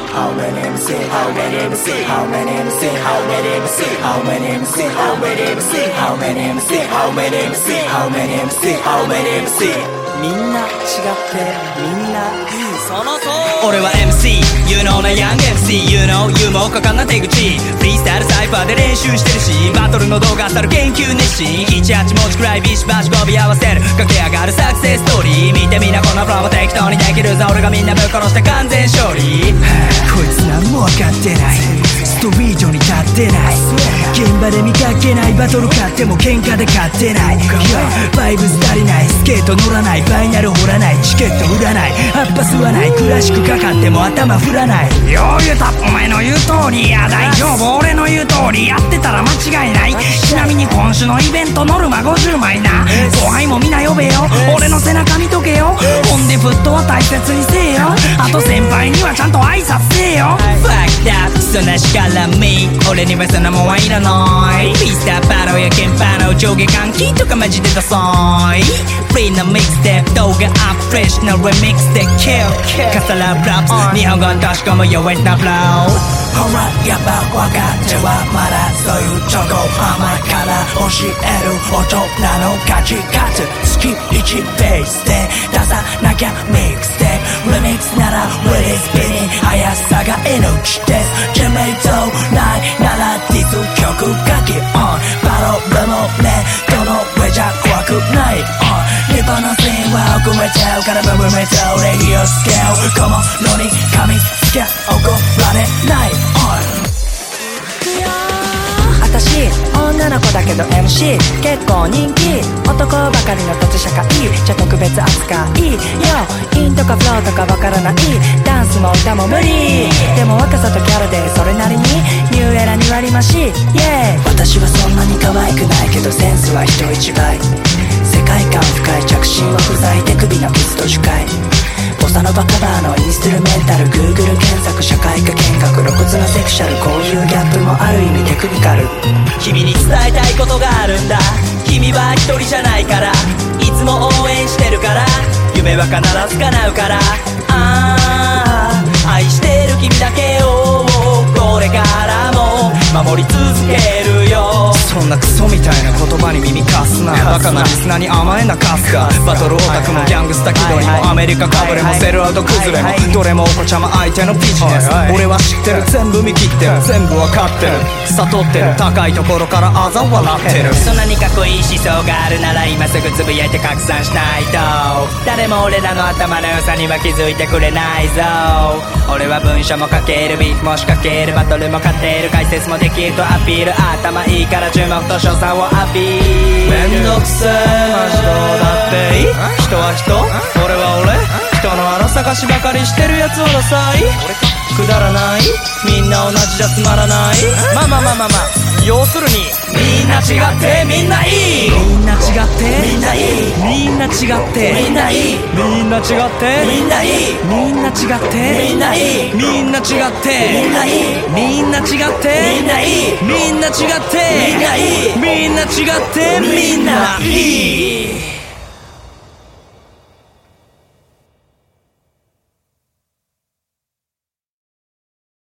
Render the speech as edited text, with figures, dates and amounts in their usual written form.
How many MC? How many MC? How many MC? How many MC? How many MC? How many MC? How many MC? How many MC? How many MC? How many MC? みんな違ってみんないいその通り俺は MC You know な Young MC You know ユーモア果敢な手口フリースタイルサイファーで練習してるしバトルの動画たる研究熱心18文字くらいビシバシ語尾合わせる駆け上がるサクセスストーリー見てみなこのフローも適当にできるぞ俺がみんなぶっ殺して完全勝利こいつ何も分かってないストリートに立ってない現場で見かけないバトル勝っても喧嘩で勝ってないバイブス足りないスケート乗らないファイナル掘らないチケット売らない葉っぱ吸わないクラシックかかっても頭振らないよう言うたお前の言う通りいや大丈夫俺の言う通りやってたら間違いないちなみに今週のイベントノルマ50枚な後輩もみんな呼べよ俺の背中見とけよほんでフットは大切にせえよあと先輩にはちゃんと挨拶せえよ Fuck that そんなしからみ俺にはそんなもんはいらないフリースタイルバトルや鍵盤の上下関係とかマジでダサいフリーなミックステップ動画アップフレッシュなリミックスで Kill 重なるラップ日本語としかも弱いなフローほらやっぱ分かってはまだそういうチョコ甘いから教える大人の価値観月1ペースで出さなきゃミックスでリミックスならウィリスピに速さが命ですジェメイトないならディス曲書き on バトルもネットの上じゃ怖くない on 日本のシーンは遅れちゃうからブームメタルレギオスケール小物に噛みつけ怒られない私女の子だけど MC 結構人気男ばかりの土地社会じゃ特別扱いよインとかフローとかわからないダンスも歌も無理でも若さとキャラでそれなりにニューエラに割り増しイエーイ私はそんなに可愛くないけどセンスは人一倍世界観深い着信は不在手首の傷と樹海ボサノバカバーのインストゥルメンタル Google 検索社会科見学露骨なセクシャルこういうギャップもある意味テクニカル君に伝えたいことがあるんだ君は一人じゃないからいつも応援してるから夢は必ず叶うから愛してる君だけをこれからも守り続けるよそんなクソみたいな言葉に耳貸すなバカなリスナーに甘えなカスかバトルオタクもギャングスタ気取りもアメリカかぶれもセルアウト崩れもどれもお子ちゃま相手のビジネス俺は知ってる全部見切ってる全部わかってる悟ってる高いところから嘲笑ってるそんなにかっこいい思想があるなら今すぐつぶやいて拡散しないと誰も俺らの頭の良さには気づいてくれないぞ俺は文章も書けるビートも仕掛けるバトルも勝てる解説もできるとアピール頭いいから注目と賞賛をアピールめんどくせえマジどうだっていい人は人俺は俺人の荒探しばかりしてるやつはダサいくだらないみんな同じじゃつまらないまあ要するにみんな違ってみんないいみんな違ってみんないいみんな違ってみんないいみんな違ってみんないいみんな違ってみんないいみんな違ってみんないいみんな違ってみんないいみんな違ってみんないいみんな違ってみんないい